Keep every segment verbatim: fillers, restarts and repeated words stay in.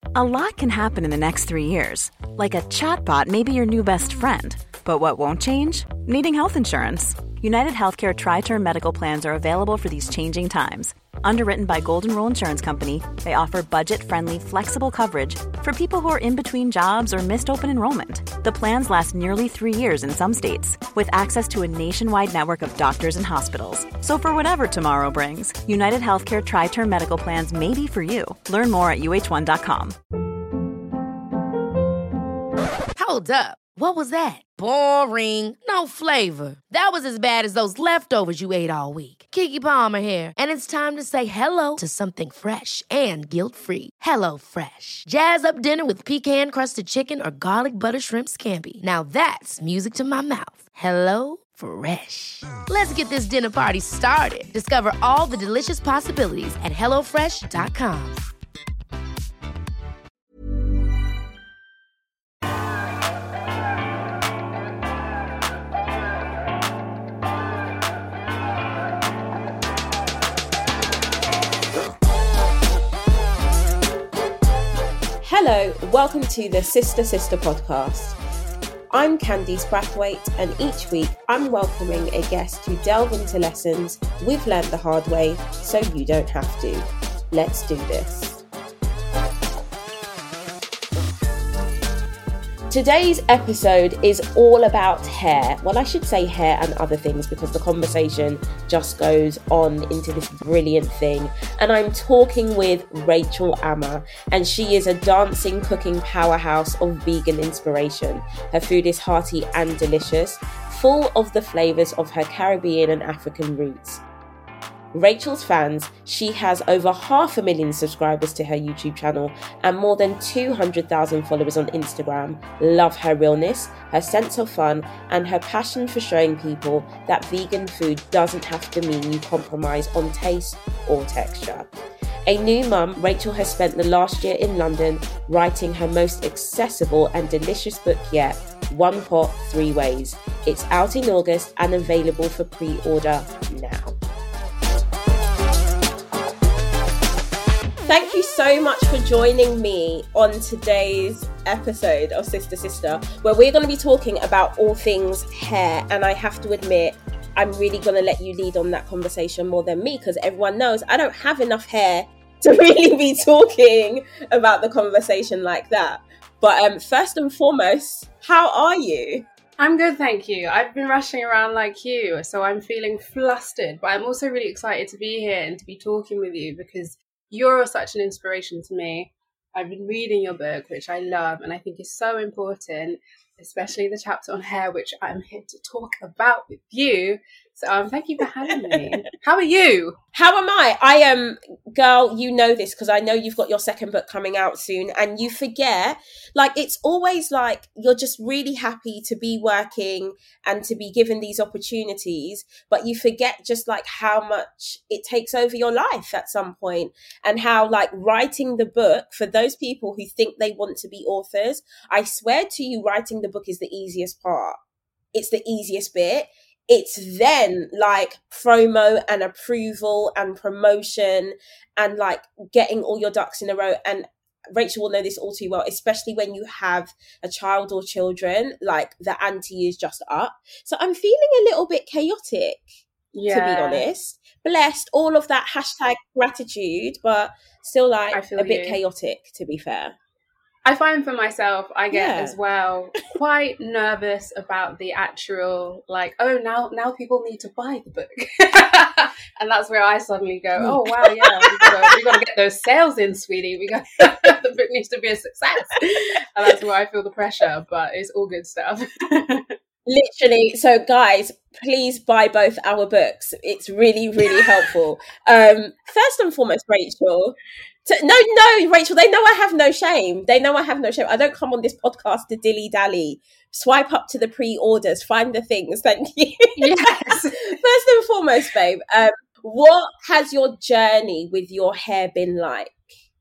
A lot can happen in the next three years. Like a chatbot may be your new best friend. But what won't change? Needing health insurance. United Healthcare Tri-Term Medical Plans are available for these changing times. Underwritten by Golden Rule Insurance Company, they offer budget-friendly, flexible coverage for people who are in between jobs or missed open enrollment. The plans last nearly three years in some states, with access to a nationwide network of doctors and hospitals. So for whatever tomorrow brings, United Healthcare Tri-Term Medical Plans may be for you. Learn more at U H one dot com. Hold up. What was that? Boring. No flavor. That was as bad as those leftovers you ate all week. Keke Palmer here, and it's time to say hello to something fresh and guilt-free. Hello Fresh. Jazz up dinner with pecan-crusted chicken or garlic butter shrimp scampi. Now that's music to my mouth. Hello Fresh. Let's get this dinner party started. Discover all the delicious possibilities at hello fresh dot com. Hello, welcome to the Sister Sister podcast. I'm Candice Brathwaite, and each week I'm welcoming a guest to delve into lessons we've learned the hard way so you don't have to. Let's do this. Today's episode is all about hair. Well, I should say hair and other things because the conversation just goes on into this brilliant thing. And I'm talking with Rachel Amma, and she is a dancing, cooking powerhouse of vegan inspiration. Her food is hearty and delicious, full of the flavours of her Caribbean and African roots. Rachel's fans, she has over half a million subscribers to her YouTube channel and more than two hundred thousand followers on Instagram, love her realness, her sense of fun, and her passion for showing people that vegan food doesn't have to mean you compromise on taste or texture. A new mum, Rachel has spent the last year in London writing her most accessible and delicious book yet, One Pot, Three Ways. It's out in August and available for pre-order now. Thank you so much for joining me on today's episode of Sister Sister, where we're going to be talking about all things hair. And I have to admit, I'm really going to let you lead on that conversation more than me, because everyone knows I don't have enough hair to really be talking about the conversation like that. But um, first and foremost, how are you? I'm good, thank you. I've been rushing around like you, so I'm feeling flustered. But I'm also really excited to be here and to be talking with you because you're such an inspiration to me. I've been reading your book, which I love, and I think is so important, especially the chapter on hair, which I'm here to talk about with you. So um, thank you for having me. How are you? How am I? I am, um, girl, you know this because I know you've got your second book coming out soon, and you forget, like, it's always like you're just really happy to be working and to be given these opportunities, but you forget just like how much it takes over your life at some point, and how like writing the book, for those people who think they want to be authors, I swear to you, writing the book is the easiest part. It's the easiest bit. It's then like promo and approval and promotion and like getting all your ducks in a row. And Rachel will know this all too well, especially when you have a child or children, like the ante is just up. So I'm feeling a little bit chaotic, yeah. to be honest. Blessed, all of that hashtag gratitude, but still like a bit you. chaotic, to be fair. I find for myself, I get yeah. as well quite nervous about the actual, like, oh, now now people need to buy the book. And that's where I suddenly go, oh, wow, yeah, we gotta, we gotta get those sales in, sweetie. We got the book needs to be a success. And that's where I feel the pressure, but it's all good stuff. Literally. So guys, please buy both our books. It's really, really helpful. Um, first and foremost, Rachel, to, no, no, Rachel, they know I have no shame. They know I have no shame. I don't come on this podcast to dilly-dally. Swipe up to the pre-orders, find the things. Thank you. Yes. First and foremost, babe, um, what has your journey with your hair been like?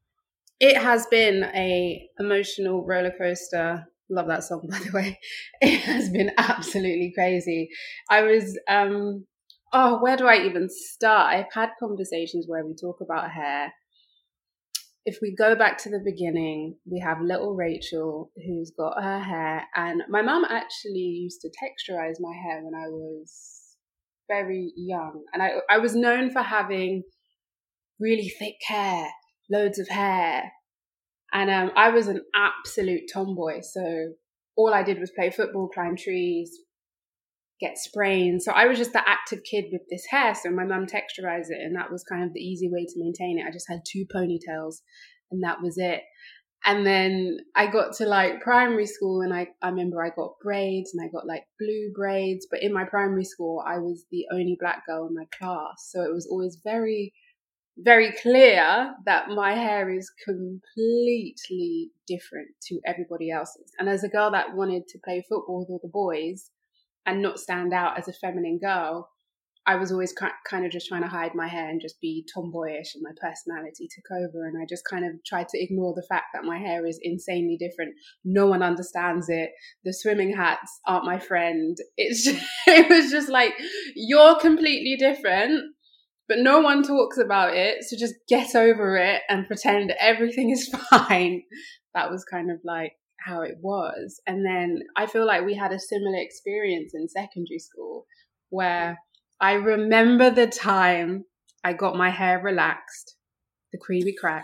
It has been a emotional roller coaster. Love that song, by the way. It has been absolutely crazy. I was, um, oh, where do I even start? I've had conversations where we talk about hair. if we go back to the beginning, we have little Rachel who's got her hair, and my mum actually used to texturize my hair when I was very young, and I I was known for having really thick hair, loads of hair, and um, I was an absolute tomboy. So all I did was play football, climb trees, get sprained. So I was just the active kid with this hair. So my mum texturized it, and that was kind of the easy way to maintain it. I just had two ponytails, and that was it. And then I got to like primary school, and I, I remember I got braids, and I got like blue braids. But in my primary school, I was the only black girl in my class. So it was always very, very clear that my hair is completely different to everybody else's. And as a girl that wanted to play football with all the boys and not stand out as a feminine girl, I was always kind of just trying to hide my hair and just be tomboyish, and my personality took over. And I just kind of tried to ignore the fact that my hair is insanely different. No one understands it. The swimming hats aren't my friend. It's just, it was just like, you're completely different, but no one talks about it. So just get over it and pretend everything is fine. That was kind of like how it was. And then I feel like we had a similar experience in secondary school, where I remember the time I got my hair relaxed, the creamy crack.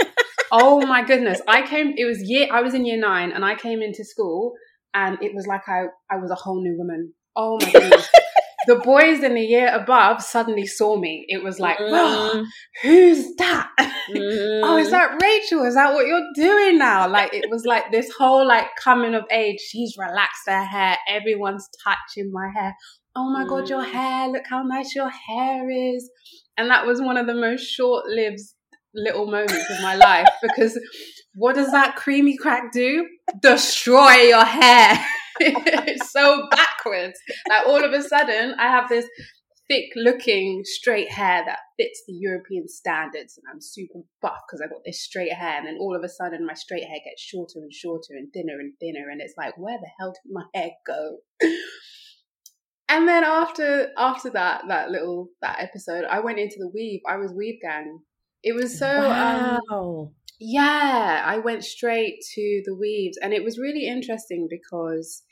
Oh my goodness. I came, it was year, I was in year nine, and I came into school, and it was like I, I was a whole new woman. Oh my goodness. The boys in the year above suddenly saw me. It was like, oh, who's that? Mm. Oh, is that Rachel? Is that what you're doing now? Like, it was like this whole like coming of age. She's relaxed her hair. Everyone's touching my hair. Oh my mm. God, your hair. Look how nice your hair is. And that was one of the most short-lived little moments of my life, because what does that creamy crack do? Destroy your hair. It's so backwards. Like, all of a sudden I have this thick looking straight hair that fits the European standards, and I'm super buff because I got this straight hair, and then all of a sudden my straight hair gets shorter and shorter and thinner and thinner, and it's like, where the hell did my hair go? And then after after that that little that episode, I went into the weave. I was weave gang. It was so wow. um yeah, I went straight to the weaves, and it was really interesting because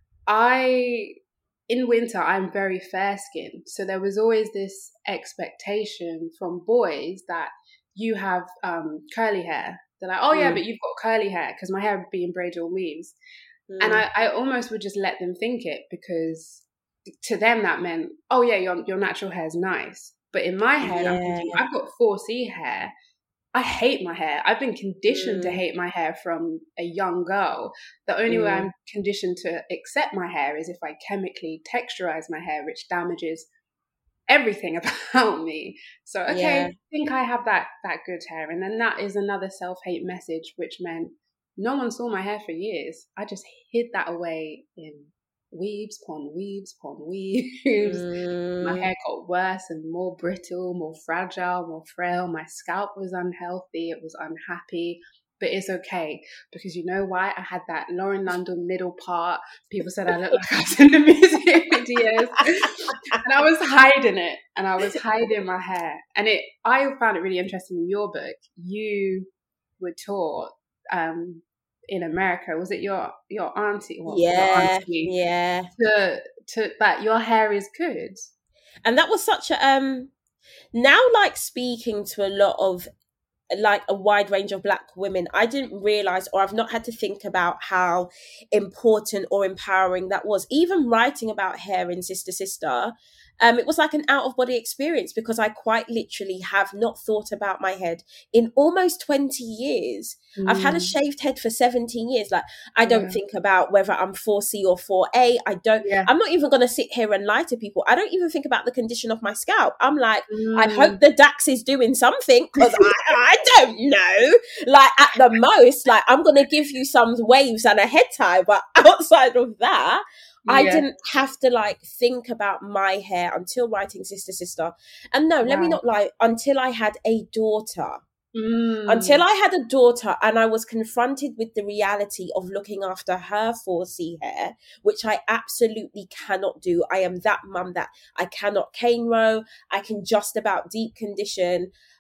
I, in winter, I'm very fair skinned. So there was always this expectation from boys that you have um, curly hair. They're like, oh yeah, mm. but you've got curly hair, because my hair would be in braids or weaves. Mm. And I, I almost would just let them think it, because to them that meant, oh yeah, your, your natural hair is nice. But in my head, yeah. I'm thinking, I've got four C hair. I hate my hair. I've been conditioned mm. to hate my hair from a young girl. The only mm. way I'm conditioned to accept my hair is if I chemically texturize my hair, which damages everything about me. So, okay, yeah. I think I have that that good hair. And then that is another self-hate message, which meant no one saw my hair for years. I just hid that away in weaves upon weaves upon weaves. Mm. My hair got worse and more brittle, more fragile, more frail. My scalp was unhealthy. It was unhappy. But it's okay, because you know why? I had that Lauren London middle part. People said I looked like I was in the music videos. And I was hiding it. And I was hiding my hair. And it, I found it really interesting in your book. You were taught um, in America, was it your your auntie? Well, yeah, your auntie, yeah. To to that your hair is good, and that was such a um. Now, like speaking to a lot of like a wide range of Black women, I didn't realize, or I've not had to think about how important or empowering that was. Even writing about hair in Sister Sister, um, it was like an out of body experience, because I quite literally have not thought about my head in almost twenty years. Mm. I've had a shaved head for seventeen years. Like, I don't yeah. think about whether I'm four C or four A. I don't, yeah. I'm not even going to sit here and lie to people. I don't even think about the condition of my scalp. I'm like, mm. I hope the Dax is doing something, because I, I don't know. Like, at the most, like, I'm going to give you some waves and a head tie. But outside of that, yeah. I didn't have to like think about my hair until writing Sister Sister. And no, wow. let me not lie, until I had a daughter. Mm. Until I had a daughter and I was confronted with the reality of looking after her four C hair, which I absolutely cannot do. I am that mum that I cannot cane row. I can just about deep condition.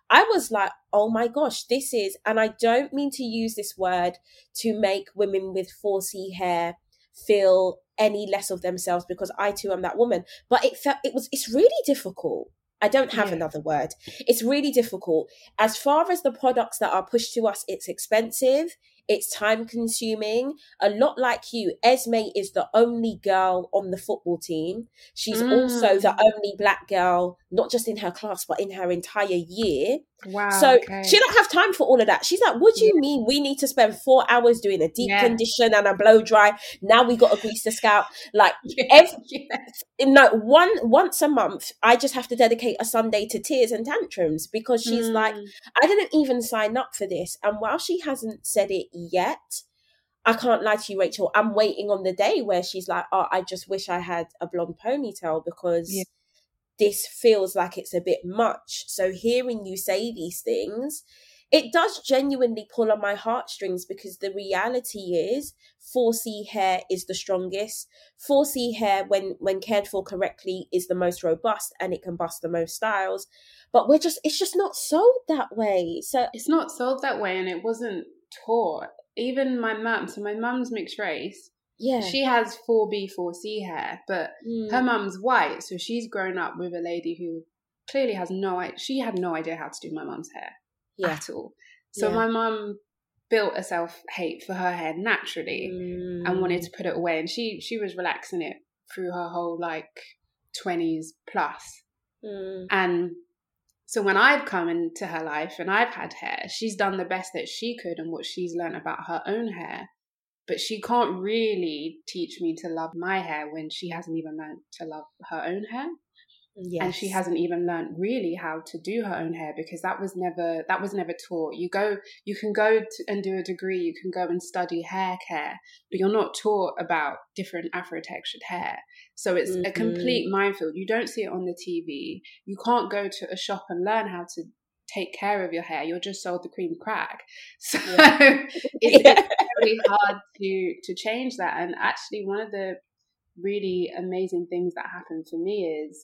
I was like, oh my gosh, this is, and I don't mean to use this word to make women with four C hair feel any less of themselves, because I too am that woman. But it felt, it was, it's really difficult. I don't have yeah. another word. It's really difficult. As far as the products that are pushed to us, it's expensive. It's time consuming. A lot like you, Esme is the only girl on the football team. She's mm. also the only black girl, not just in her class, but in her entire year. Wow. So okay. she don't have time for all of that. She's like, what do you yeah. mean we need to spend four hours doing a deep yeah. condition and a blow dry? Now we got to grease the scalp. Like, yeah. every, yes. no, one, once a month, I just have to dedicate a Sunday to tears and tantrums, because she's mm. like, I didn't even sign up for this. And while she hasn't said it yet, I can't lie to you, Rachel, I'm waiting on the day where she's like, oh, I just wish I had a blonde ponytail, because yeah. this feels like it's a bit much. So hearing you say these things, it does genuinely pull on my heartstrings, because the reality is four C hair is the strongest. four C hair, when when cared for correctly, is the most robust, and it can bust the most styles. But we're just, it's just not sold that way. So it's not sold that way, and it wasn't taught. Even my mum, so my mum's mixed race. Yeah. She has four B, four C hair, but mm. her mum's white, so she's grown up with a lady who clearly has no idea. She had no idea how to do my mum's hair yeah. at all. So yeah. my mum built a self-hate for her hair naturally mm. and wanted to put it away. And she, she was relaxing it through her whole, like, twenties plus. Mm. And so when I've come into her life and I've had hair, she's done the best that she could and what she's learned about her own hair. But she can't really teach me to love my hair when she hasn't even learned to love her own hair. Yes. And she hasn't even learned really how to do her own hair, because that was never that was never taught. You go, you can go to, and do a degree, you can go and study hair care, but you're not taught about different Afro-textured hair. So it's mm-hmm. a complete minefield. You don't see it on the T V. You can't go to a shop and learn how to take care of your hair. You're just sold the cream crack. So yeah. it's yeah. really hard to to change that. And actually, one of the really amazing things that happened for me is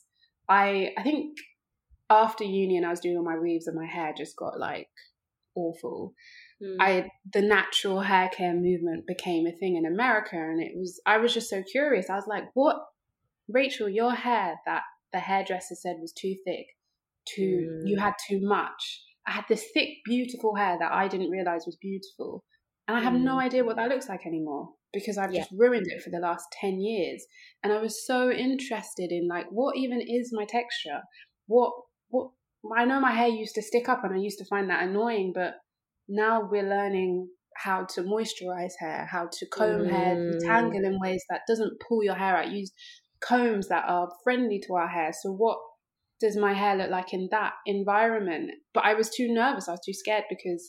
I I think after uni and I was doing all my weaves and my hair just got like awful. Mm. I the natural hair care movement became a thing in America, and it was I was just so curious. I was like, what, Rachel, your hair that the hairdresser said was too thick, too mm. you had too much. I had this thick, beautiful hair that I didn't realize was beautiful, and I have mm. no idea what that looks like anymore, because I've yeah. just ruined it for the last ten years. And I was so interested in, like, what even is my texture? What, what, I know my hair used to stick up and I used to find that annoying, but now we're learning how to moisturize hair, how to comb mm. hair, detangle in ways that doesn't pull your hair out. Use combs that are friendly to our hair. So what does my hair look like in that environment? But I was too nervous. I was too scared, because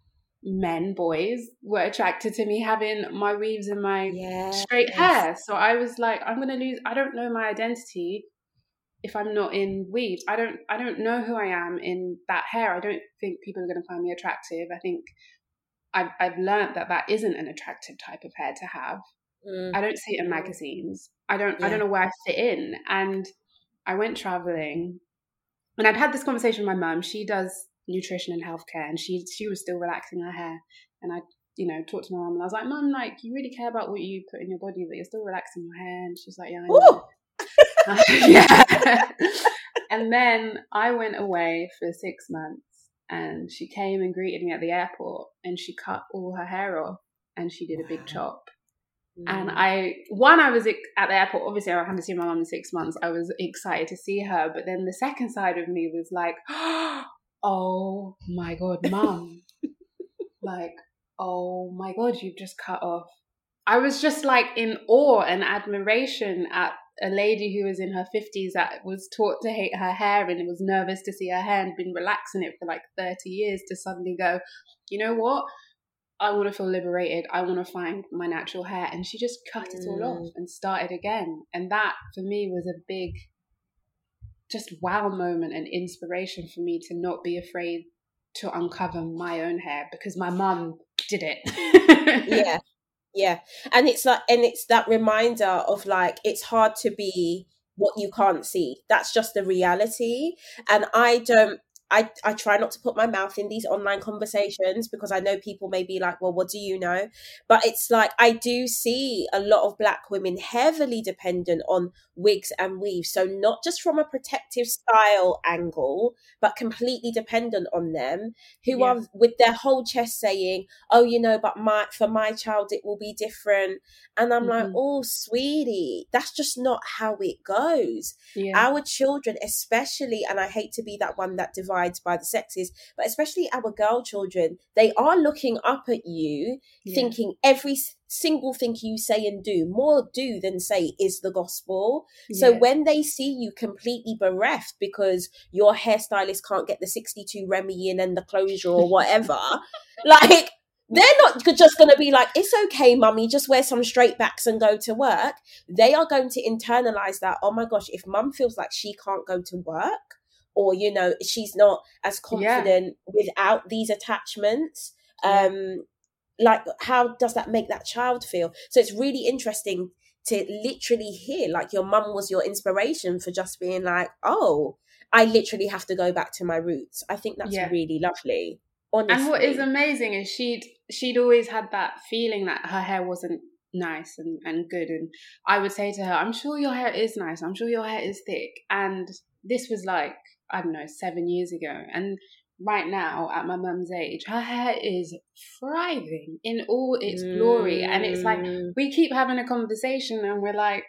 men, boys, were attracted to me having my weaves and my yes. straight hair. So I was like, I'm going to lose, I don't know my identity if I'm not in weaves. I don't, I don't know who I am in that hair. I don't think people are going to find me attractive. I think I've, I've learned that that isn't an attractive type of hair to have. Mm. I don't see it in magazines. I don't, yeah. I don't know where I fit in. And I went traveling, and I'd had this conversation with my mum. She does nutrition and healthcare, and she she was still relaxing her hair, and I you know talked to my mum, and I was like, Mum, like, you really care about what you put in your body, but you're still relaxing your hair. And she's like, yeah, I know. uh, yeah. And then I went away for six months, and she came and greeted me at the airport, and she cut all her hair off, and she did a big chop. And I, one, I was at the airport. Obviously, I haven't seen my mum in six months. I was excited to see her. But then the second side of me was like, oh my God, Mum. Like, oh my God, you've just cut off. I was just like in awe and admiration at a lady who was in her fifties that was taught to hate her hair and was nervous to see her hair and been relaxing it for like thirty years, to suddenly go, you know what? I want to feel liberated. I want to find my natural hair. And she just cut it all off and started again. And that for me was a big, just wow moment and inspiration for me to not be afraid to uncover my own hair, because my mum did it. yeah. Yeah. And it's like, and it's that reminder of like, it's hard to be what you can't see. That's just the reality. And I don't, I, I try not to put my mouth in these online conversations because I know people may be like, well, what do you know? But it's like, I do see a lot of Black women heavily dependent on wigs and weaves. So not just from a protective style angle, but completely dependent on them, who yeah. are with their whole chest saying, oh, you know, but my for my child, it will be different. And I'm mm-hmm. like, oh, sweetie, that's just not how it goes. Yeah. Our children, especially, and I hate to be that one that divides by the sexes, but especially our girl children, they are looking up at you yeah. thinking every single thing you say and do, more do than say, is the gospel. Yeah. So when they see you completely bereft because your hairstylist can't get the sixty-two Remy in and the closure or whatever, like, they're not just going to be like, it's okay, mummy, just wear some straight backs and go to work. They are going to internalize that, oh my gosh, if mum feels like she can't go to work, or, you know, she's not as confident yeah. without these attachments. Yeah. Um, like, how does that make that child feel? So it's really interesting to literally hear, like, your mum was your inspiration for just being like, oh, I literally have to go back to my roots. I think that's yeah. really lovely, honestly. And what is amazing is she'd, she'd always had that feeling that her hair wasn't nice and, and good. And I would say to her, I'm sure your hair is nice. I'm sure your hair is thick. And this was like, I don't know, seven years ago. And right now, at my mum's age, her hair is thriving in all its mm. glory. And it's like, we keep having a conversation and we're like,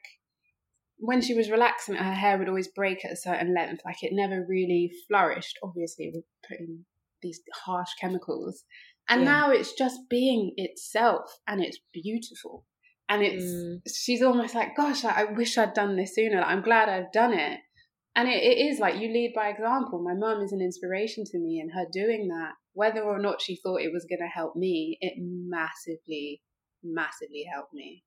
when she was relaxing, her hair would always break at a certain length. Like, it never really flourished. Obviously, we're putting these harsh chemicals. And yeah. now it's just being itself, and it's beautiful. And it's, mm. she's almost like, gosh, I wish I'd done this sooner. Like, I'm glad I've done it. And it, it is like, you lead by example. My mum is an inspiration to me, and her doing that, whether or not she thought it was going to help me, it massively, massively helped me.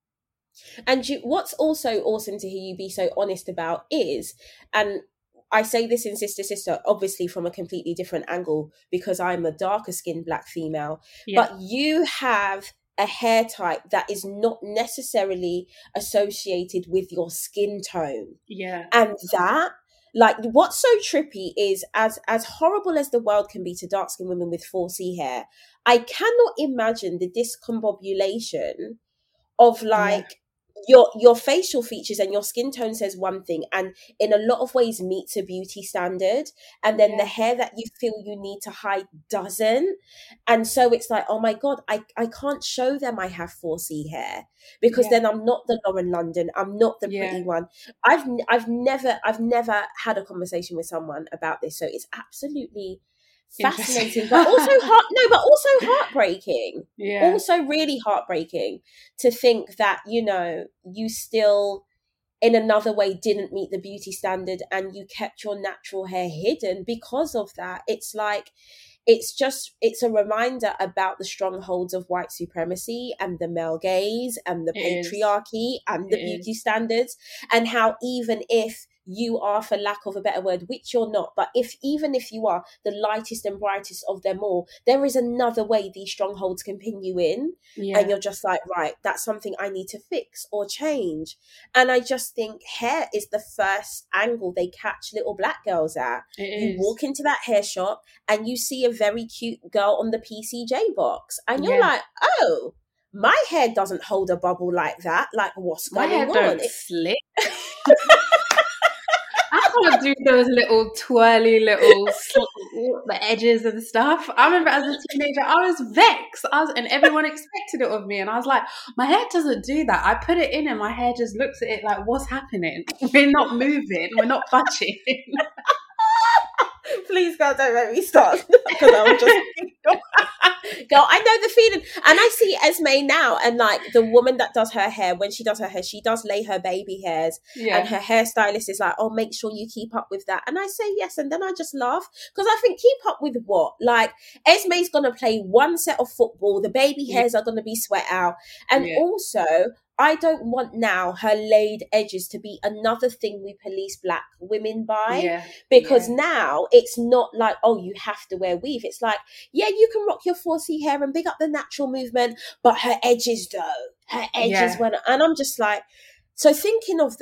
And you, what's also awesome to hear you be so honest about is, and I say this in Sister Sister, obviously from a completely different angle, because I'm a darker skinned Black female, yeah. but you have a hair type that is not necessarily associated with your skin tone. Yeah. And that, like, what's so trippy is, as as horrible as the world can be to dark skinned women with four C hair, I cannot imagine the discombobulation of like yeah. your your facial features and your skin tone says one thing, and in a lot of ways meets a beauty standard, and then yeah. the hair that you feel you need to hide doesn't. And so it's like, oh my God, I, I can't show them I have four C hair, because yeah. then I'm not the Lauren London, I'm not the pretty yeah. one. I've I've never I've never had a conversation with someone about this, so it's absolutely fascinating, but also heart no but also heartbreaking. Yeah. Also really heartbreaking to think that, you know, you still in another way didn't meet the beauty standard, and you kept your natural hair hidden because of that. It's like, it's just, it's a reminder about the strongholds of white supremacy and the male gaze and the it patriarchy is. and the it beauty is. standards, and how even if you are, for lack of a better word, which you're not, but if even if you are the lightest and brightest of them all, there is another way these strongholds can pin you in. Yeah. And you're just like, right, that's something I need to fix or change. And I just think hair is the first angle they catch little Black girls at. It you is. walk into that hair shop and you see a very cute girl on the P C J box, and you're yeah. like, oh, my hair doesn't hold a bubble like that. Like, what's my going hair on? Don't it's slick. I can't do those little twirly little sl- the edges and stuff. I remember as a teenager, I was vexed. I was, and everyone expected it of me. And I was like, my hair doesn't do that. I put it in and my hair just looks at it like, what's happening? We're not moving. We're not budging. Please, God, don't make me start. Because I'm just girl, I know the feeling. And I see Esme now, and like the woman that does her hair, when she does her hair, she does lay her baby hairs, yeah. and her hairstylist is like, oh, make sure you keep up with that. And I say yes, and then I just laugh, because I think, keep up with what? Like, Esme's gonna play one set of football, the baby hairs yeah. are gonna be sweat out, and yeah. also I don't want now her laid edges to be another thing we police Black women by, yeah. because yeah. now it's not like, oh, you have to wear weave. It's like, yeah, you can rock your four C hair and big up the natural movement, but her edges though, her edges yeah. went, and I'm just like, so thinking of that,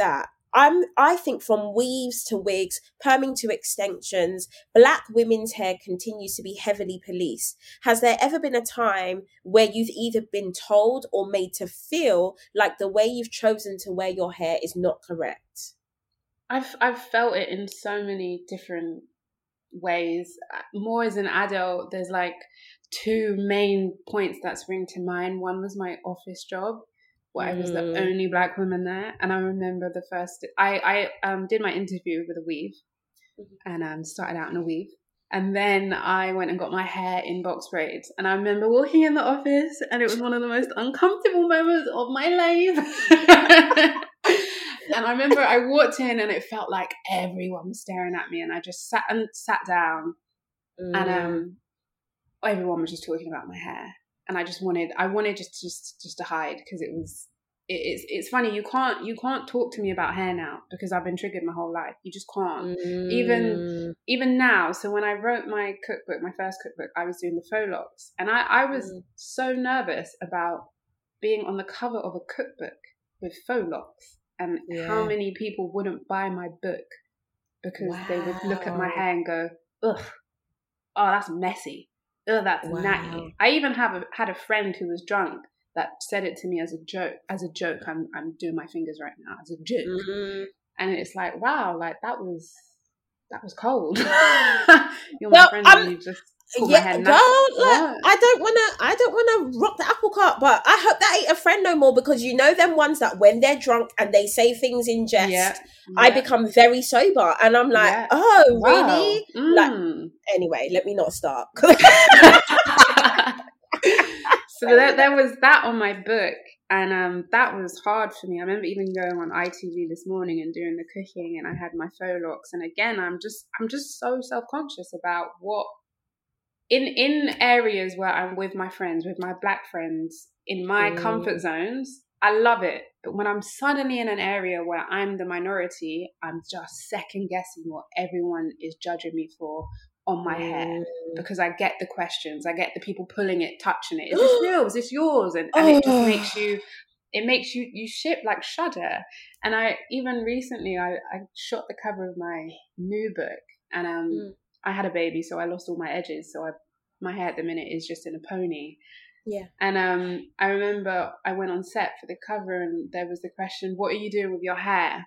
I'm, I think from weaves to wigs, perming to extensions, black women's hair continues to be heavily policed. Has there ever been a time where you've either been told or made to feel like the way you've chosen to wear your hair is not correct? I've I've felt it in so many different ways. More as an adult, there's like two main points that spring to mind. One was my office job, where mm. I was the only black woman there, and I remember the first I I um did my interview with a weave, mm-hmm. and um started out in a weave, and then I went and got my hair in box braids, and I remember walking in the office, and it was one of the most uncomfortable moments of my life. And I remember I walked in and it felt like everyone was staring at me, and I just sat and sat down mm. and um, everyone was just talking about my hair, and I just wanted, I wanted just, just, just to hide, because it was, it, it's, it's funny. You can't, you can't talk to me about hair now because I've been triggered my whole life. You just can't. Mm. Even, even now. So when I wrote my cookbook, my first cookbook, I was doing the faux locks, and I, I was mm. so nervous about being on the cover of a cookbook with faux locks. And yeah. how many people wouldn't buy my book because wow. they would look at my hair and go, ugh, oh, that's messy. Ugh, that's wow. natty. I even have a, had a friend who was drunk that said it to me as a joke. As a joke, I'm I'm doing my fingers right now, as a joke. Mm-hmm. And it's like, wow, like that was, that was cold. You're my well, friend and you just... Yeah, girl, like, I don't want to I don't want to rock the apple cart, but I hope that ain't a friend no more, because you know them ones that when they're drunk and they say things in jest, yeah, yeah. I become very sober, and I'm like, yeah. oh, wow. really? Mm. Like, anyway, let me not start. So there, there was that on my book, and um, that was hard for me. I remember even going on I T V this morning and doing the cooking, and I had my faux locks, and again, I'm just I'm just so self-conscious about what. In in areas where I'm with my friends, with my black friends, in my mm. comfort zones, I love it. But when I'm suddenly in an area where I'm the minority, I'm just second guessing what everyone is judging me for on my mm. hair, because I get the questions, I get the people pulling it, touching it. Is this real? Is this yours? And, and it just makes you, it makes you, you ship like shudder. And I, even recently, I, I shot the cover of my new book, and um. Mm. I had a baby, so I lost all my edges. So I, my hair at the minute is just in a pony. Yeah. And um, I remember I went on set for the cover, and there was the question, what are you doing with your hair?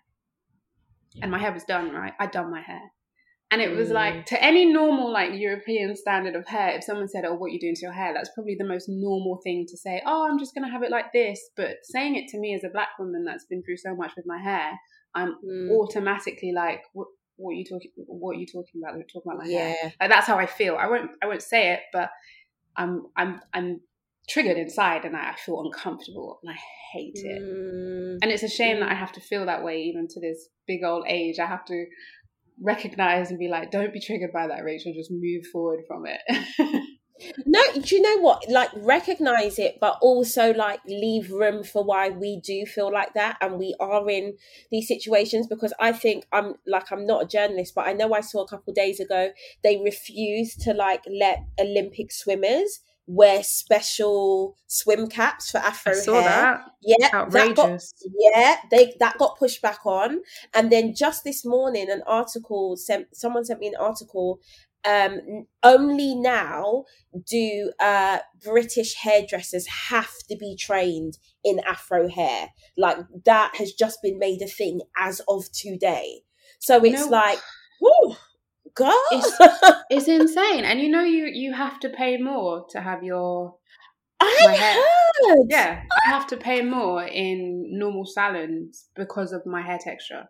And my hair was done, right? I'd done my hair. And it was mm. like, to any normal, like, European standard of hair, if someone said, oh, what are you doing to your hair? That's probably the most normal thing to say. Oh, I'm just going to have it like this. But saying it to me as a black woman that's been through so much with my hair, I'm mm. automatically like, what? What are you talking? What are you talking about? We're talking about my yeah. hair. Like, that's how I feel. I won't. I won't say it, but I'm. I'm. I'm triggered inside, and I, I feel uncomfortable, and I hate it. Mm. And it's a shame mm. that I have to feel that way, even to this big old age. I have to recognize and be like, "Don't be triggered by that, Rachel. Just move forward from it." No, do you know what? Like, recognize it, but also like leave room for why we do feel like that, and we are in these situations. Because I think I'm like, I'm not a journalist, but I know I saw a couple of days ago they refused to like let Olympic swimmers wear special swim caps for Afro I saw hair. That. Yeah, outrageous. That got, yeah, they that got pushed back on, and then just this morning, an article sent. Someone sent me an article. Um, only now do uh, British hairdressers have to be trained in Afro hair. Like, that has just been made a thing as of today. So it's no. like, whoo, God, it's, it's insane. And you know, you you have to pay more to have your. I my hair. heard. Yeah, I have to pay more in normal salons because of my hair texture.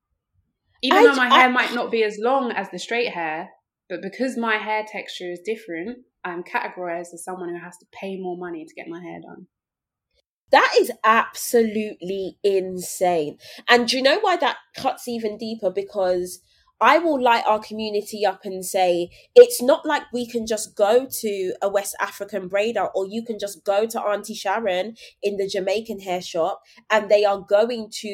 Even I, though my I, hair might not be as long as the straight hair. But because my hair texture is different, I'm categorized as someone who has to pay more money to get my hair done. That is absolutely insane. And do you know why that cuts even deeper? Because I will light our community up and say, it's not like we can just go to a West African braider, or you can just go to Auntie Sharon in the Jamaican hair shop, and they are going to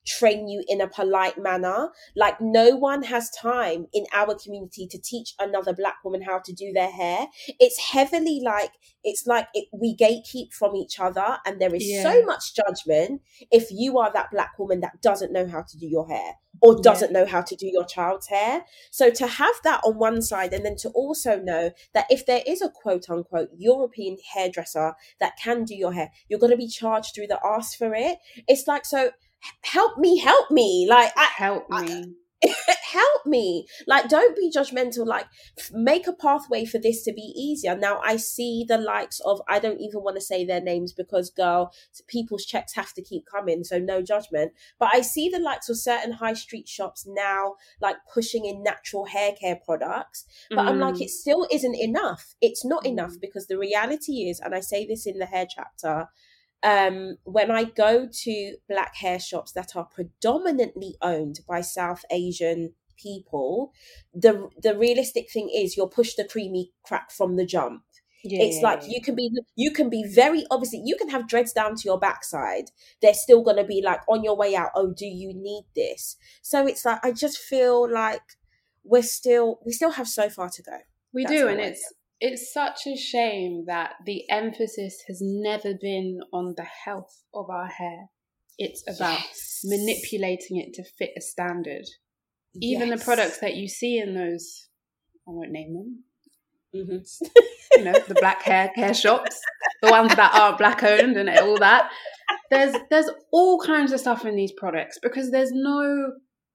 train you in a polite manner. Like, no one has time in our community to teach another Black woman how to do their hair. It's heavily like, it's like it, we gatekeep from each other, and there is yeah. so much judgment if you are that Black woman that doesn't know how to do your hair or doesn't yeah. know how to do your child's hair. So to have that on one side, and then to also know that if there is a quote unquote European hairdresser that can do your hair, you're going to be charged through the arse for it. It's like, so help me, help me. Like, I, help me. I, help me. Like, don't be judgmental. Like, make a pathway for this to be easier. Now, I see the likes of, I don't even want to say their names because, girl, people's checks have to keep coming, so no judgment. But I see the likes of certain high street shops now, like, pushing in natural hair care products. But mm. I'm like, it still isn't enough. It's not mm. enough, because the reality is, and I say this in the hair chapter, Um, when I go to Black hair shops that are predominantly owned by South Asian people, the the realistic thing is you'll push the creamy crack from the jump. Yeah. It's like you can be you can be very obviously you can have dreads down to your backside. They're still gonna be like on your way out, oh, do you need this? So it's like I just feel like we're still we still have so far to go. We That's do, and it's It's such a shame that the emphasis has never been on the health of our hair. It's about yes. manipulating it to fit a standard. Even yes. the products that you see in those, I won't name them, mm-hmm. you know, the Black hair care shops, the ones that are Black owned and all that. There's there's all kinds of stuff in these products because there's no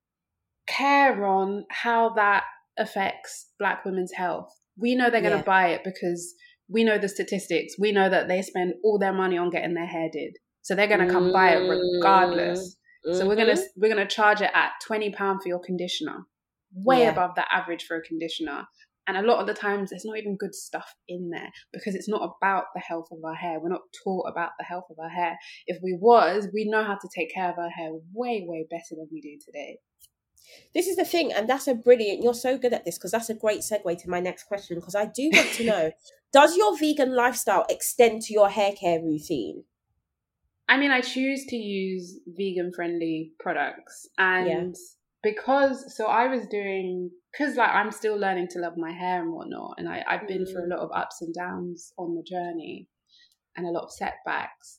care on how that affects Black women's health. We know they're going to yeah. buy it because we know the statistics. We know that they spend all their money on getting their hair did. So they're going to come mm-hmm. buy it regardless. Mm-hmm. So we're going to we're going to charge it at twenty pounds for your conditioner. Way yeah. above the average for a conditioner. And a lot of the times there's not even good stuff in there because it's not about the health of our hair. We're not taught about the health of our hair. If we was, we'd know how to take care of our hair way, way better than we do today. This is the thing, and that's a brilliant, you're so good at this because that's a great segue to my next question, because I do want to know, does your vegan lifestyle extend to your hair care routine? I mean, I choose to use vegan-friendly products, and yeah. because, so I was doing, because like I'm still learning to love my hair and whatnot, and I, I've been mm. through a lot of ups and downs on the journey, and a lot of setbacks.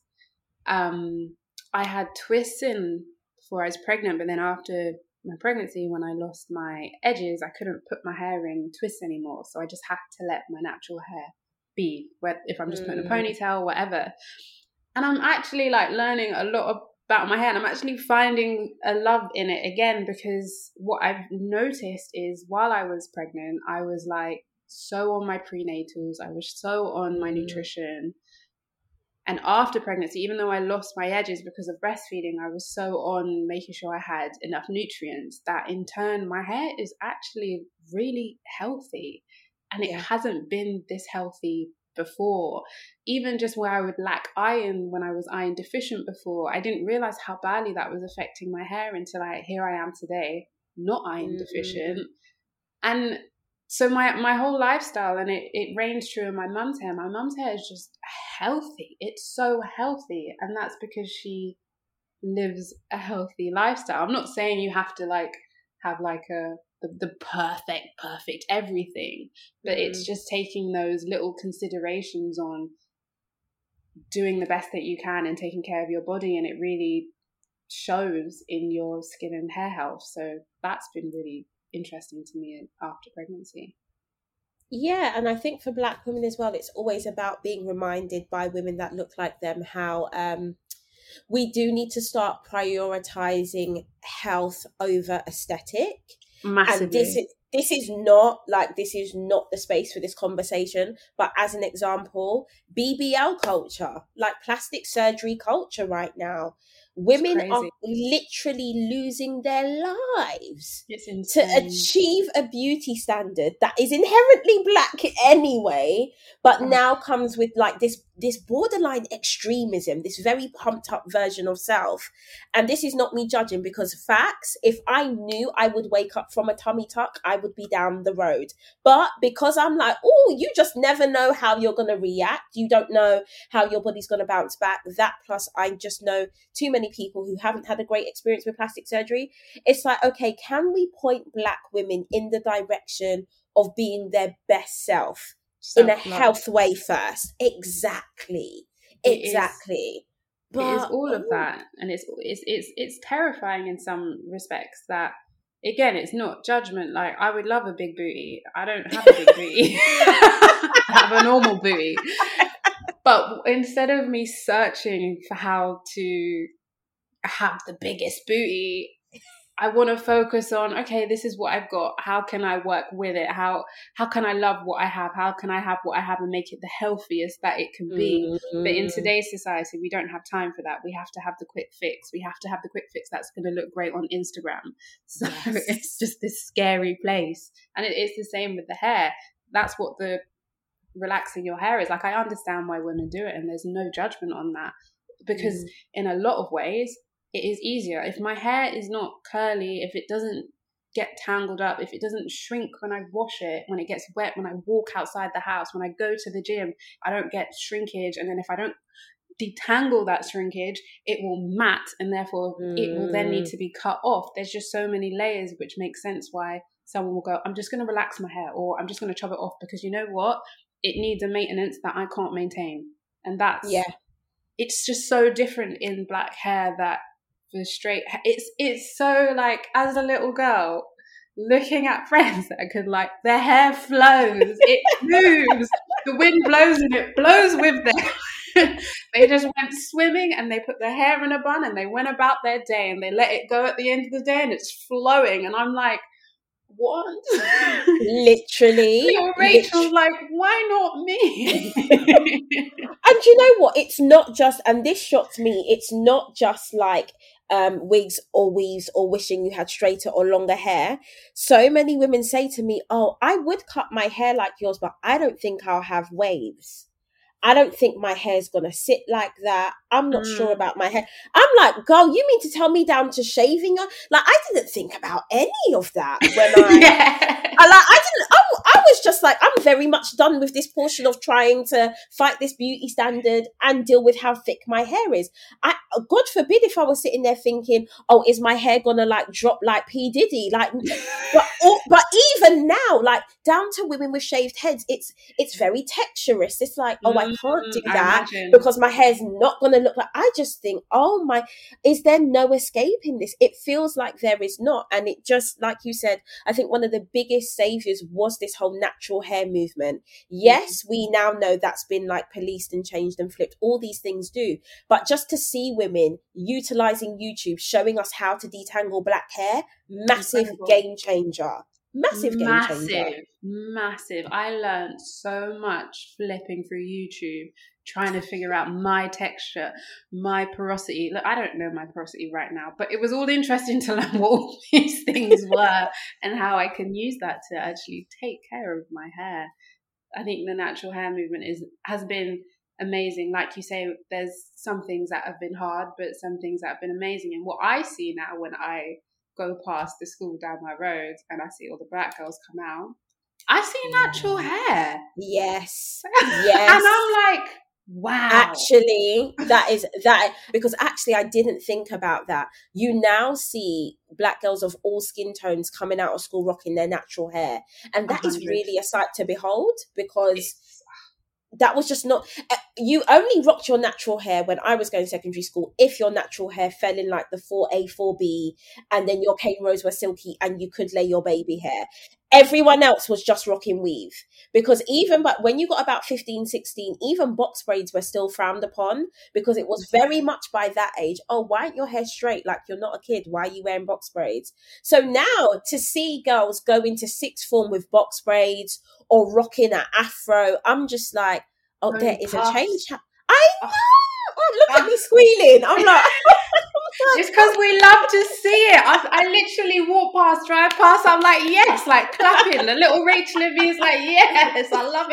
Um, I had twists in before I was pregnant, but then after my pregnancy, when I lost my edges, I couldn't put my hair in twists anymore. So I just had to let my natural hair be, whether if I'm just putting a ponytail, whatever. And I'm actually like learning a lot about my hair, and I'm actually finding a love in it again, because what I've noticed is while I was pregnant, I was like so on my prenatals, I was so on my nutrition. And after pregnancy, even though I lost my edges because of breastfeeding, I was so on making sure I had enough nutrients that in turn my hair is actually really healthy. And it yeah. hasn't been this healthy before. Even just where I would lack iron when I was iron deficient before, I didn't realize how badly that was affecting my hair until I here I am today, not iron mm-hmm. deficient. And so my, my whole lifestyle, and it, it reigns true in my mum's hair. My mum's hair is just healthy. It's so healthy. And that's because she lives a healthy lifestyle. I'm not saying you have to like have like a the, the perfect, perfect everything. But mm. it's just taking those little considerations on doing the best that you can and taking care of your body. And it really shows in your skin and hair health. So that's been really interesting to me after pregnancy. Yeah, and I think for Black women as well, it's always about being reminded by women that look like them how um, we do need to start prioritizing health over aesthetic. Massively. And this is, this is not like, this is not the space for this conversation, but as an example, B B L culture, like plastic surgery culture right now. Women are literally losing their lives to achieve a beauty standard that is inherently Black anyway, but oh. now comes with like this this borderline extremism, this very pumped up version of self. And this is not me judging, because facts, if I knew I would wake up from a tummy tuck, I would be down the road. But because I'm like, oh, you just never know how you're going to react. You don't know how your body's going to bounce back. That plus I just know too many many people who haven't had a great experience with plastic surgery. It's like, okay, can we point Black women in the direction of being their best self in a health way first? Exactly. Exactly. It is, it is all of that. And it's, it's, it's, it's terrifying in some respects that, again, it's not judgment. Like, I would love a big booty. I don't have a big booty. I have a normal booty. But instead of me searching for how to have the biggest booty, I want to focus on, okay, this is what I've got. How can I work with it? How how can I love what I have? How can I have what I have and make it the healthiest that it can be? Mm-hmm. But in today's society, we don't have time for that. We have to have the quick fix. We have to have the quick fix that's going to look great on Instagram. So yes. It's just this scary place. And it is the same with the hair. That's what the relaxing your hair is. Like, I understand why women do it, and there's no judgment on that. Because mm. in a lot of ways, it is easier. If my hair is not curly, if it doesn't get tangled up, if it doesn't shrink when I wash it, when it gets wet, when I walk outside the house, when I go to the gym, I don't get shrinkage. And then if I don't detangle that shrinkage, it will mat, and therefore mm. it will then need to be cut off. There's just so many layers, which makes sense why someone will go, I'm just going to relax my hair, or I'm just going to chop it off, because you know what? It needs a maintenance that I can't maintain. And that's, yeah, it's just so different in Black hair that for straight hair. It's, it's so like, as a little girl, looking at friends that could, like, their hair flows, it moves, the wind blows and it blows with them. They just went swimming and they put their hair in a bun and they went about their day and they let it go at the end of the day and it's flowing. And I'm like, what? Literally. Little Rachel's literally. Like, why not me? And you know what? It's not just, and this shocked me, it's not just like um, wigs or weaves or wishing you had straighter or longer hair. So many women say to me, oh, I would cut my hair like yours, but I don't think I'll have waves. I don't think my hair's going to sit like that. I'm not mm. sure about my hair. I'm like, girl, you mean to tell me down to shaving? Like, I didn't think about any of that when I... yeah. I, like, I didn't... I, I was just like, I'm very much done with this portion of trying to fight this beauty standard and deal with how thick my hair is. I, God forbid if I was sitting there thinking, oh, is my hair going to, like, drop like P. Diddy? Like, but, or, but even now, like, down to women with shaved heads, it's it's very texturous. It's like, oh, I can't do that because my hair's not going to look like... I just think, oh my, is there no escaping this? It feels like there is not. And it just, like you said, I think one of the biggest saviors was this whole natural hair movement. Yes, we now know that's been like policed and changed and flipped. All these things do. But just to see women utilizing YouTube, showing us how to detangle Black hair, massive Incredible. game changer. Massive game massive, changer. Massive. I learned so much flipping through YouTube, trying to figure out my texture, my porosity. Look, I don't know my porosity right now, but it was all interesting to learn what all these things were and how I can use that to actually take care of my hair. I think the natural hair movement is has been amazing. Like you say, there's some things that have been hard, but some things that have been amazing. And what I see now when I go past the school down my road and I see all the Black girls come out, I see natural hair. Yes. Yes. And I'm like, wow. Actually, that is that because actually I didn't think about that. You now see Black girls of all skin tones coming out of school rocking their natural hair. And that one hundred is really a sight to behold, because it's, that was just not... You only rocked your natural hair when I was going to secondary school if your natural hair fell in like the four A, four B, and then your cane rows were silky and you could lay your baby hair. Everyone else was just rocking weave, because even but when you got about fifteen, sixteen, even box braids were still frowned upon, because it was very much by that age, oh, why aren't your hair straight? Like, you're not a kid. Why are you wearing box braids? So now to see girls go into sixth form with box braids or rocking an afro, I'm just like, oh, there is a change. I know. Oh, look at me squealing. I'm like... It's because we love to see it. I, I literally walk past, drive past, I'm like, yes, like clapping. The little Rachel in me is like, yes, I love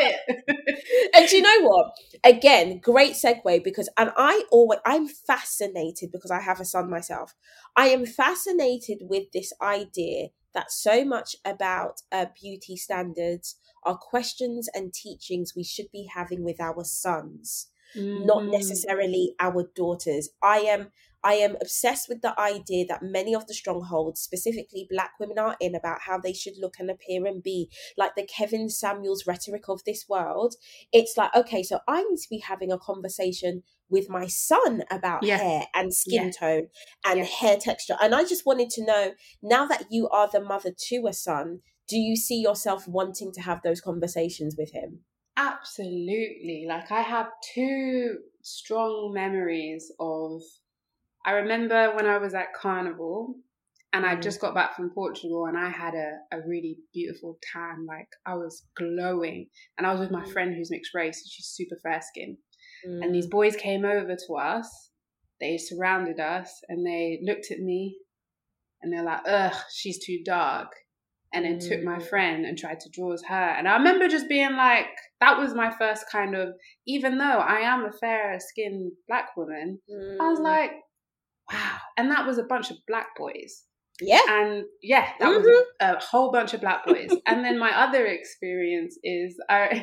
it. And do you know what? Again, great segue, because, and I always, I'm fascinated because I have a son myself. I am fascinated with this idea that so much about uh, beauty standards are questions and teachings we should be having with our sons. mm-hmm. not necessarily our daughters. I am I am obsessed with the idea that many of the strongholds, specifically Black women, are in about how they should look and appear and be, like the Kevin Samuels rhetoric of this world. It's like, okay, so I need to be having a conversation with my son about yeah. hair and skin yeah. tone and yeah. hair texture. And I just wanted to know, now that you are the mother to a son, do you see yourself wanting to have those conversations with him? Absolutely. Like, I have two strong memories of, I remember when I was at Carnival and I just got back from Portugal and I had a, a really beautiful tan. Like, I was glowing. And I was with my friend who's mixed race and she's super fair skinned. Mm. And these boys came over to us. They surrounded us and they looked at me and they're like, ugh, she's too dark. And then mm. took my friend and tried to draw as her. And I remember just being like, that was my first kind of, even though I am a fair skinned Black woman, mm. I was like, wow. And that was a bunch of Black boys. Yeah. And yeah, that mm-hmm. was a, a whole bunch of Black boys. And then my other experience is I,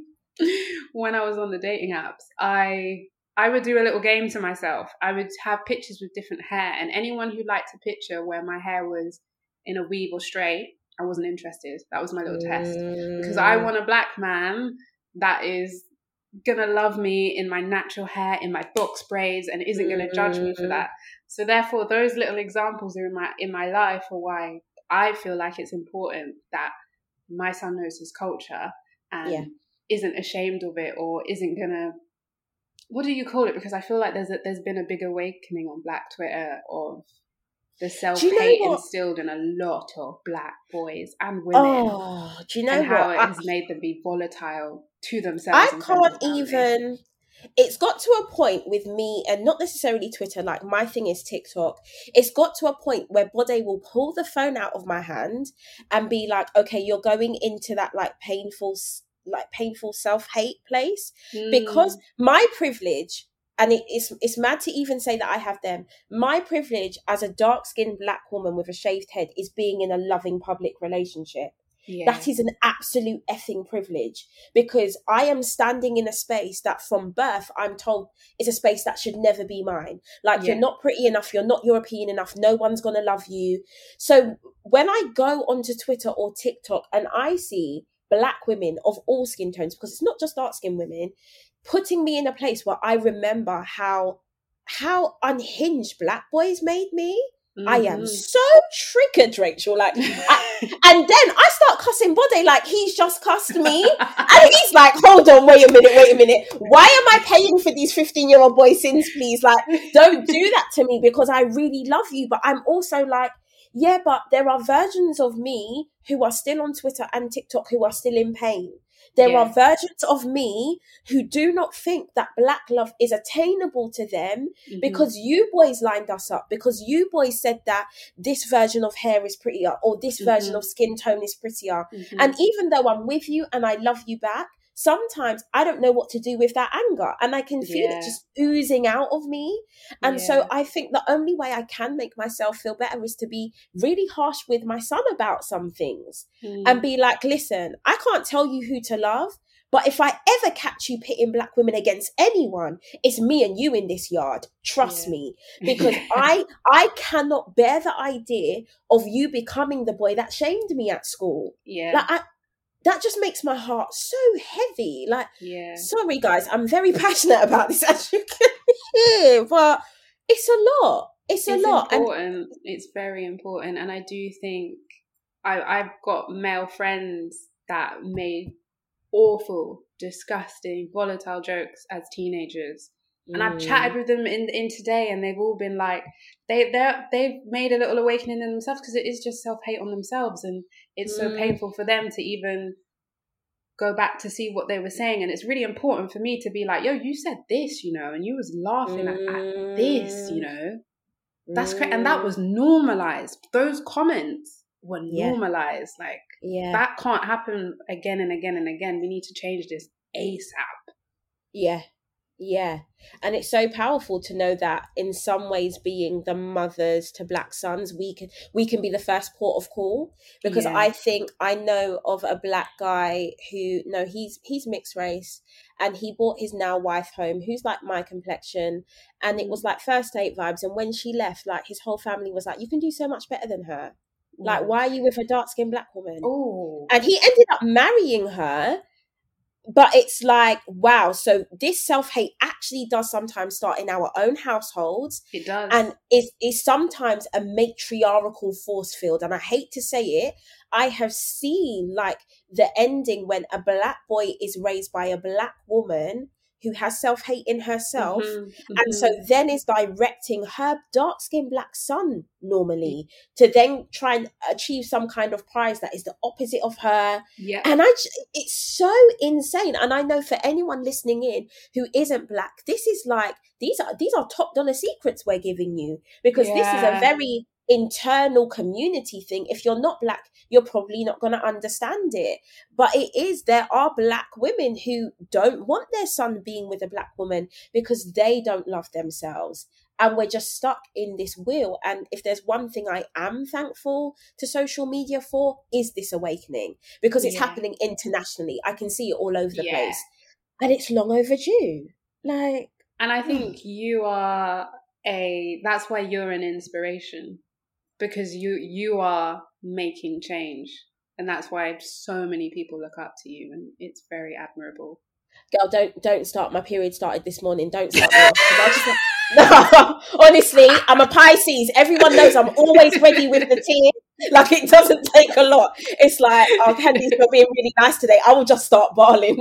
when I was on the dating apps, I I would do a little game to myself. I would have pictures with different hair, and anyone who liked a picture where my hair was in a weave or straight, I wasn't interested. That was my little mm. test. Because I want a Black man that is gonna love me in my natural hair, in my box braids, and isn't gonna mm. judge me for that. So therefore, those little examples are in my in my life are why I feel like it's important that my son knows his culture and yeah. isn't ashamed of it, or isn't gonna, what do you call it? Because I feel like there's a, there's been a big awakening on Black Twitter of the self-hate you know instilled in a lot of Black boys and women. Oh, do you know and how what? it I, has made them be volatile to themselves. I can't even. It's got to a point with me, and not necessarily Twitter, like my thing is TikTok. It's got to a point where Bode will pull the phone out of my hand and be like, okay, you're going into that like painful, like painful self-hate place. Mm. Because my privilege, and it, it's, it's mad to even say that I have them, my privilege as a dark-skinned Black woman with a shaved head is being in a loving public relationship. Yeah. That is an absolute effing privilege, because I am standing in a space that from birth I'm told is a space that should never be mine. Like, yeah. you're not pretty enough, you're not European enough, no one's going to love you. So when I go onto Twitter or TikTok and I see Black women of all skin tones, because it's not just dark skinned women, putting me in a place where I remember how how unhinged Black boys made me, mm-hmm. I am so triggered, Rachel. Like, I, and then I start cussing Bode like he's just cussed me, and he's like, "Hold on, wait a minute, wait a minute. Why am I paying for these fifteen-year-old boy sins, please? Like, don't do that to me because I really love you." But I'm also like, yeah, but there are versions of me who are still on Twitter and TikTok who are still in pain. There yeah. are versions of me who do not think that Black love is attainable to them, mm-hmm. because you boys lined us up, because you boys said that this version of hair is prettier or this mm-hmm. version of skin tone is prettier. Mm-hmm. And even though I'm with you and I love you back, sometimes I don't know what to do with that anger, and I can feel yeah. it just oozing out of me. And yeah. so I think the only way I can make myself feel better is to be really harsh with my son about some things mm. and be like, listen, I can't tell you who to love, but if I ever catch you pitting Black women against anyone, it's me and you in this yard. Trust yeah. me, because I I cannot bear the idea of you becoming the boy that shamed me at school. Yeah, like I. That just makes my heart so heavy. Like, yeah. sorry guys, I'm very passionate about this, as you can hear, but it's a lot. It's a it's lot. Important. And it's very important. And I do think I, I've got male friends that made awful, disgusting, volatile jokes as teenagers. And mm. I've chatted with them in in today, and they've all been like, they they they've made a little awakening in themselves, because it is just self hate on themselves, and it's mm. so painful for them to even go back to see what they were saying. And it's really important for me to be like, yo, you said this, you know, and you was laughing mm. at, at this, you know, that's mm. crazy, and that was normalized. Those comments were yeah. normalized. Like, yeah, that can't happen again and again and again. We need to change this ASAP. Yeah. Yeah. And it's so powerful to know that in some ways, being the mothers to black sons, we can we can be the first port of call. Because Yeah. I think I know of a black guy who, no, he's he's mixed race, and he brought his now wife home who's like my complexion, and it was like first date vibes. And when she left, like his whole family was like, you can do so much better than her. Like, why are you with a dark-skinned black woman? Oh. And he ended up marrying her. But it's like, wow, so this self-hate actually does sometimes start in our own households. It does. And is is sometimes a matriarchal force field. And I hate to say it, I have seen like the ending when a black boy is raised by a black woman who has self-hate in herself, Mm-hmm, mm-hmm. and so then is directing her dark-skinned black son normally to then try and achieve some kind of prize that is the opposite of her. Yeah. And I, it's so insane. And I know for anyone listening in who isn't black, this is like, these are these are top dollar secrets we're giving you, because Yeah. this is a very internal community thing. If you're not black, you're probably not going to understand it. But it is, there are black women who don't want their son being with a black woman because they don't love themselves. And we're just stuck in this wheel. And if there's one thing I am thankful to social media for, is this awakening, because it's Yeah. happening internationally. I can see it all over the Yeah. place, and it's long overdue. Like, And I think you are a, that's why you're an inspiration, because you you are making change. And that's why so many people look up to you, and it's very admirable. girl, don't don't start. My period started this morning. Don't start me off. 'Cause I just, no, honestly, I'm a Pisces. Everyone knows I'm always ready with the tea. Like, it doesn't take a lot. It's like, oh, Candy's not being really nice today. I will just start bawling.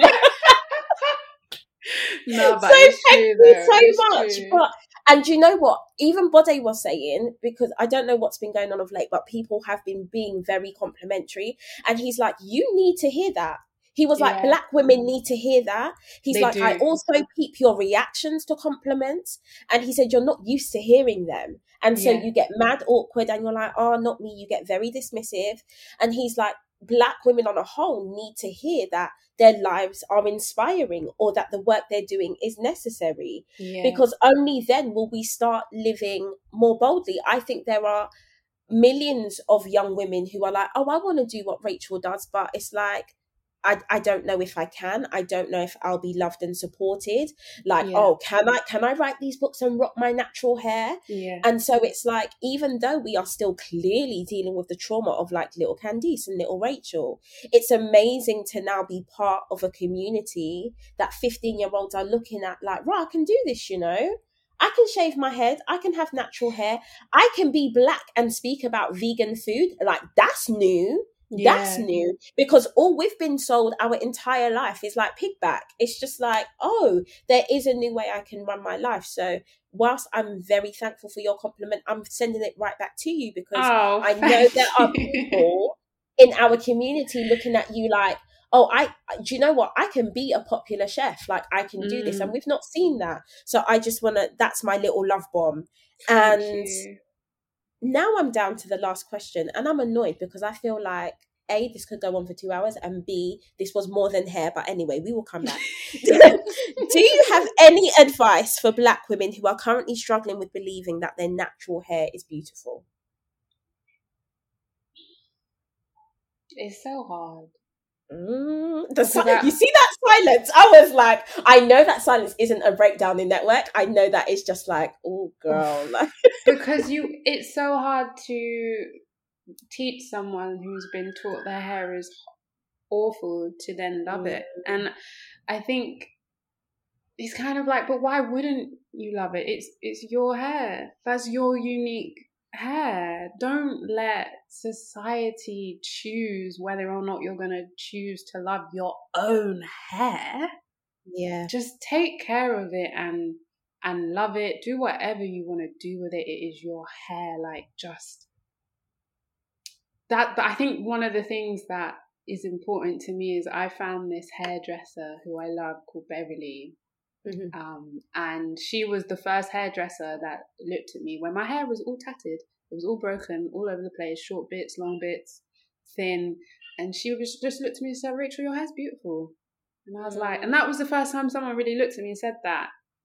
No, but So it's thank true, you though. so It's much. true. But, and you know what? Even Bode was saying, because I don't know what's been going on of late, but people have been being very complimentary. And he's like, you need to hear that. He was like, Yeah. black women need to hear that. He's They like, do. I also peep your reactions to compliments. And he said, you're not used to hearing them. And so Yeah. you get mad awkward and you're like, oh, not me. You get very dismissive. And he's like, black women on a whole need to hear that their lives are inspiring, or that the work they're doing is necessary. Yeah. Because only then will we start living more boldly. I think there are millions of young women who are like, oh, I want to do what Rachel does, but it's like, I, I don't know if I can. I don't know if I'll be loved and supported. Like, Yeah. oh, can I can I write these books and rock my natural hair? Yeah. And so it's like, even though we are still clearly dealing with the trauma of like little Candice and little Rachel, it's amazing to now be part of a community that fifteen year olds are looking at like, right, I can do this, you know? I can shave my head. I can have natural hair. I can be black and speak about vegan food. Like, that's new. That's Yeah. new, because all we've been sold our entire life is like pigback. It's just like, oh, there is a new way I can run my life. So whilst I'm very thankful for your compliment, I'm sending it right back to you, because Oh, I know thank there are you. people in our community looking at you like, oh, I, do you know what? I can be a popular chef. Like, I can do this. Mm. And we've not seen that. So I just want to, that's my little love bomb. Thank And you. now I'm down to the last question, and I'm annoyed because I feel like, A, this could go on for two hours, and B, this was more than hair. But anyway, we will come back. Do you have any advice for black women who are currently struggling with believing that their natural hair is beautiful? It's so hard. Mm, the si- Because I- you see that silence? I was like, I know that silence isn't a breakdown in network. I know that it's just like, oh, girl. Like, Because you, it's so hard to teach someone who's been taught their hair is awful to then love it. And I think it's kind of like, but why wouldn't you love it? It's it's your hair. That's your unique hair. Don't let society choose whether or not you're going to choose to love your own hair. yeah. Just take care of it and and love it. Do whatever you want to do with it. It is your hair. Like, just that. But I think one of the things that is important to me is I found this hairdresser who I love called Beverly. Mm-hmm. Um, and she was the first hairdresser that looked at me when my hair was all tattered. It was all broken, all over the place, short bits, long bits, thin. And she was just looked at me and said, Rachel, your hair's beautiful. And I was like, and that was the first time someone really looked at me and said that.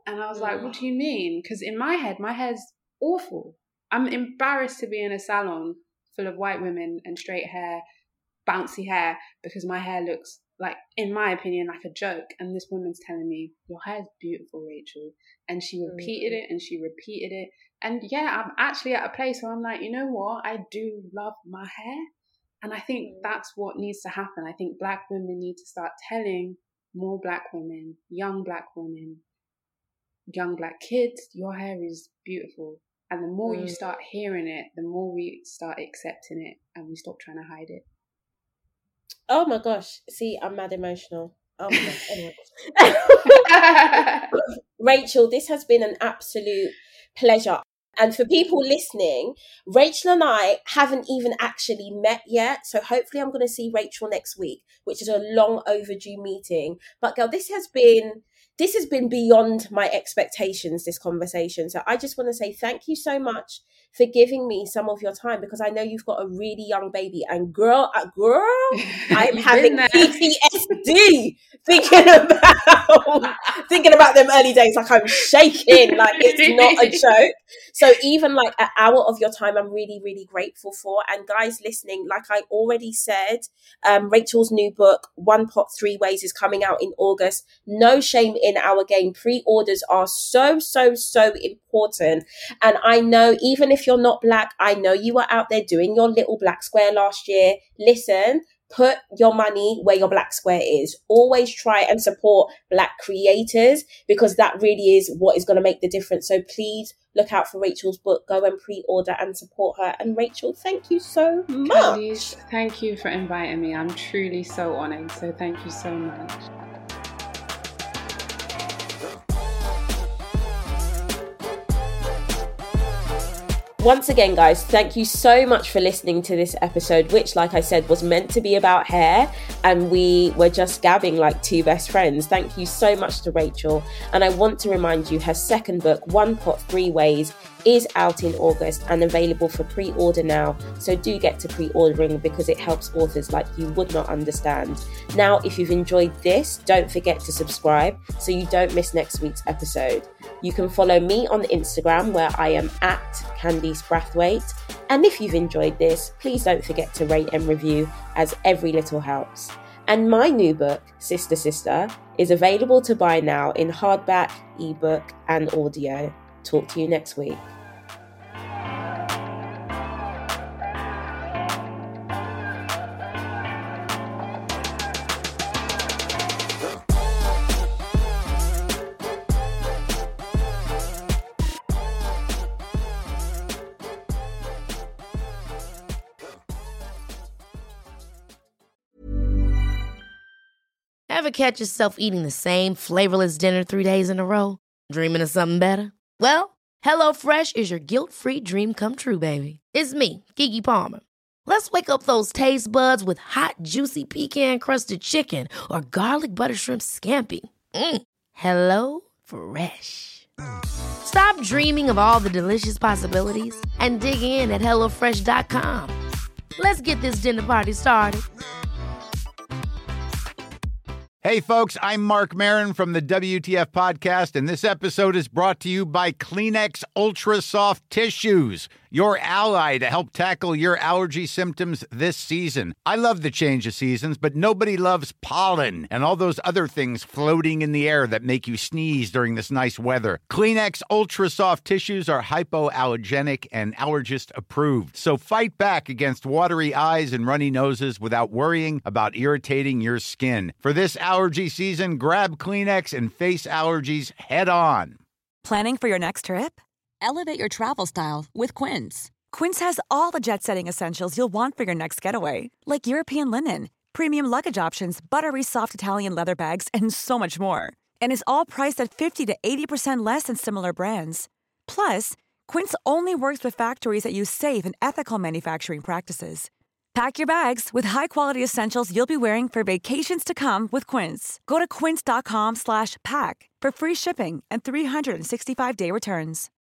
And I was like, what do you mean? Because in my head, my hair's awful. I'm embarrassed to be in a salon full of white women and straight hair, bouncy hair, because my hair looks like, in my opinion, like a joke. And this woman's telling me, your hair is beautiful, Rachel. And she repeated it and she repeated it. And yeah, I'm actually at a place where I'm like, you know what? I do love my hair. And I think that's what needs to happen. I think Black women need to start telling more Black women, young Black women, young Black kids, your hair is beautiful. And the more mm. you start hearing it, the more we start accepting it and we stop trying to hide it. Oh my gosh. See, I'm mad emotional. Oh my gosh. Anyway. Rachel, this has been an absolute pleasure. And for people listening, Rachel and I haven't even actually met yet. So hopefully I'm going to see Rachel next week, which is a long overdue meeting. But girl, this has been... This has been beyond my expectations, this conversation. So I just want to say thank you so much for giving me some of your time, because I know you've got a really young baby. And girl, uh, girl, I'm having P T S D thinking about thinking about them early days. Like I'm shaking, like it's not a joke. So even like an hour of your time, I'm really, really grateful for. And guys listening, like I already said, um, Rachel's new book, One Pot Three Ways, is coming out in August. No shame in our game. Pre-orders are so, so, so important. And I know even if you're not Black, I know you were out there doing your little Black square last year. Listen, put your money where your Black square is. Always try and support Black creators, because that really is what is going to make the difference. So please look out for Rachel's book. Go and pre-order and support her. And Rachel, thank you so much. Candice, thank you for inviting me. I'm truly so honoured. So thank you so much. Once again, guys, thank you so much for listening to this episode, which, like I said, was meant to be about hair, and we were just gabbing like two best friends. Thank you so much to Rachel. And I want to remind you, her second book, One Pot Three Ways, is out in August and available for pre-order now. So do get to pre-ordering, because it helps authors like you would not understand. Now, if you've enjoyed this, don't forget to subscribe so you don't miss next week's episode. You can follow me on Instagram, where I am at Candice Brathwaite. And if you've enjoyed this, please don't forget to rate and review, as every little helps. And my new book, Sister Sister, is available to buy now in hardback, ebook, and audio. Talk to you next week. Ever catch yourself eating the same flavorless dinner three days in a row? Dreaming of something better? Well, HelloFresh is your guilt-free dream come true, baby. It's me, Keke Palmer. Let's wake up those taste buds with hot, juicy pecan-crusted chicken or garlic butter shrimp scampi. Mm. Hello Fresh. Stop dreaming of all the delicious possibilities and dig in at hello fresh dot com. Let's get this dinner party started. Hey, folks, I'm Mark Maron from the W T F Podcast, and this episode is brought to you by Kleenex Ultra Soft Tissues, your ally to help tackle your allergy symptoms this season. I love the change of seasons, but nobody loves pollen and all those other things floating in the air that make you sneeze during this nice weather. Kleenex Ultra Soft Tissues are hypoallergenic and allergist approved, so fight back against watery eyes and runny noses without worrying about irritating your skin. For this allergy season, grab Kleenex and face allergies head on. Planning for your next trip? Elevate your travel style with Quince. Quince has all the jet-setting essentials you'll want for your next getaway, like European linen, premium luggage options, buttery soft Italian leather bags, and so much more. And is all priced at fifty to eighty percent less than similar brands. Plus, Quince only works with factories that use safe and ethical manufacturing practices. Pack your bags with high-quality essentials you'll be wearing for vacations to come with Quince. Go to quince dot com slash pack for free shipping and three sixty-five day returns.